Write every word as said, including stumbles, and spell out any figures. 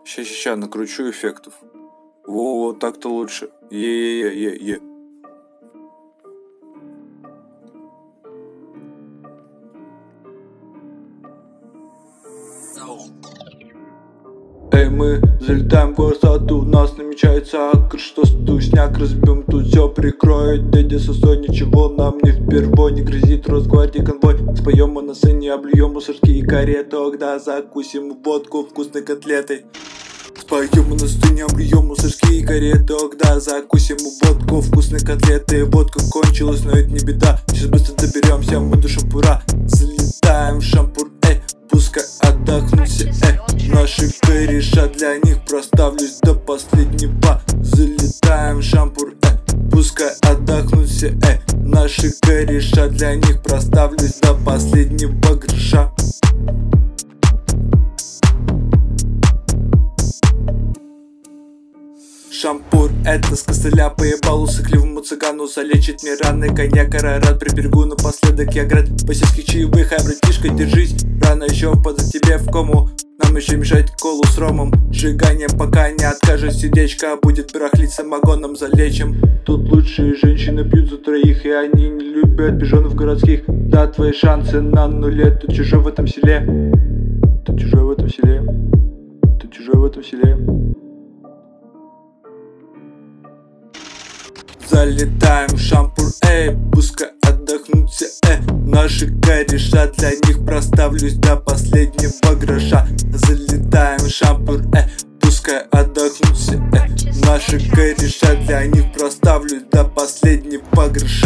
Ща, ща, ща, накручу эффектов. Во, вот так-то лучше. Е-е-е-е-е. Эй, мы залетаем в город, у нас намечается акр, что стусняк, разбьем тут все, прикроет дядя Сосо, ничего нам не впервой, не грозит Росгвардии конвой. Споем мы на сцене, облюем мусорские кареты, когда закусим водку вкусной котлетой. Споем мы на сцене, облюем мусорские кареты, когда закусим водку вкусной котлеты. Водка кончилась, но это не беда, сейчас быстро доберемся, мы до шампура. Залетаем в шампур, эй, пускай отдохнут все, эй. Наши кореша, для них проставлюсь до последнего. Залетаем в шампур, эй, пускай отдохнут все, эй. Наши кореша, для них проставлюсь до последнего гроша. Шампур — это с костыля поебалу сыкливому цыгану, залечит мне раны, коньяк, арарат приберегу напоследок я град посельских чаевых, ай, братишка, держись, рано еще впадать тебе в кому. Нам еще мешать колу с ромом, сжигание пока не откажет сердечко, будет барахлить самогоном, залечим. Тут лучшие женщины пьют за троих, и они не любят пижонов городских. Да, твои шансы на нуле, ты чужой в этом селе, ты чужой в этом селе, ты чужой в этом селе. Залетаем в шампур, эй, пускай отдохнут все, эй. Наши кореша, для них проставлюсь до последнего гроша. Залетаем в шампур, эй, пускай отдохнут все, эй. Наши кореша, для них проставлюсь до последнего гроша.